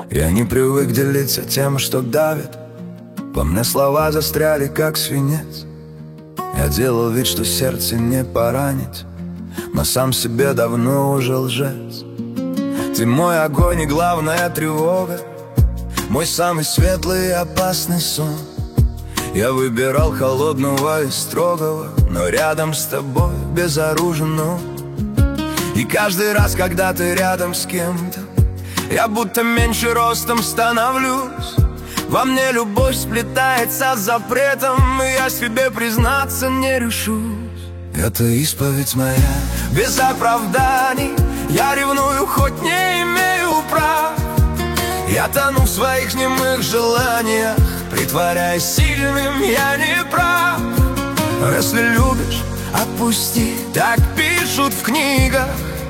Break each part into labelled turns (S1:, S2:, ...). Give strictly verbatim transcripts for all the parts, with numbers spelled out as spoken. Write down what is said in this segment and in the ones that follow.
S1: Я не привык делиться тем, что давит. Во мне слова застряли, как свинец. Я делал вид, что сердце не поранить, но сам себе давно уже лжец. Ты мой огонь и главная тревога, мой самый светлый и опасный сон. Я выбирал холодного и строгого, но рядом с тобой безоружен он. И каждый раз, когда ты рядом с кем-то, я будто меньше ростом становлюсь. Во мне любовь сплетается с запретом, и я себе признаться не решусь. Это исповедь моя, без оправданий. Я ревную, хоть не имею прав. Я тону в своих немых желаниях, притворяясь сильным, я не прав. Если любишь, отпусти, так пишут в книгах.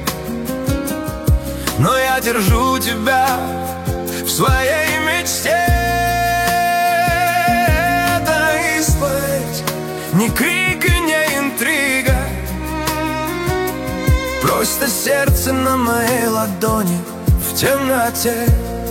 S1: Но я держу тебя в своей мечте. Это исповедь, не крик и не интрига, просто сердце на моей ладони в темноте.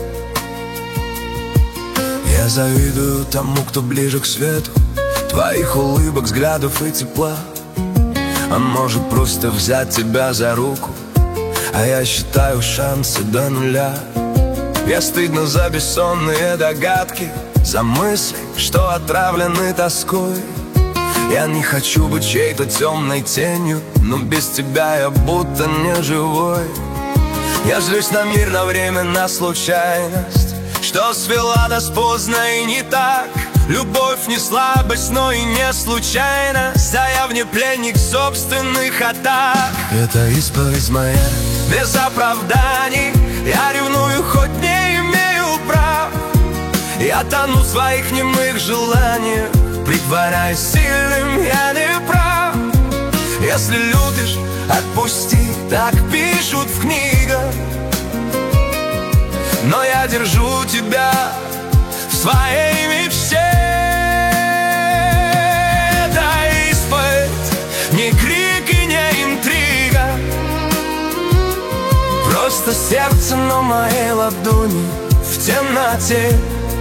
S1: Я завидую тому, кто ближе к свету, твоих улыбок, взглядов и тепла. А может просто взять тебя за руку, а я считаю шансы до нуля. Я стыдно за бессонные догадки, за мысли, что отравлены тоской. Я не хочу быть чьей-то темной тенью, но без тебя я будто не живой. Я злюсь на мир, на время, на случайность, что свела нас поздно и не так. Любовь не слабость, но и не случайность, а я в ней пленник собственных атак. Это исповедь моя, без оправданий. Я ревную, хоть не имею прав. Я тону в своих немых желаниях, притворяясь сильным, я не прав. Если любишь, отпусти, так пишут в книгах. Но я держу тебя в своей мечте. Это исповедь, не крик и не интрига, просто сердце на моей ладони в темноте.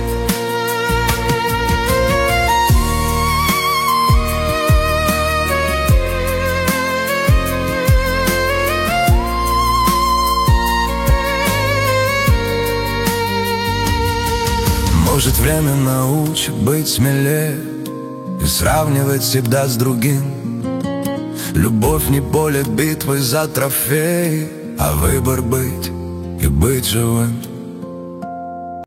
S1: Может, время научит быть смелее и сравнивать себя с другим. Любовь не поле битвы за трофеи, а выбор быть и быть живым.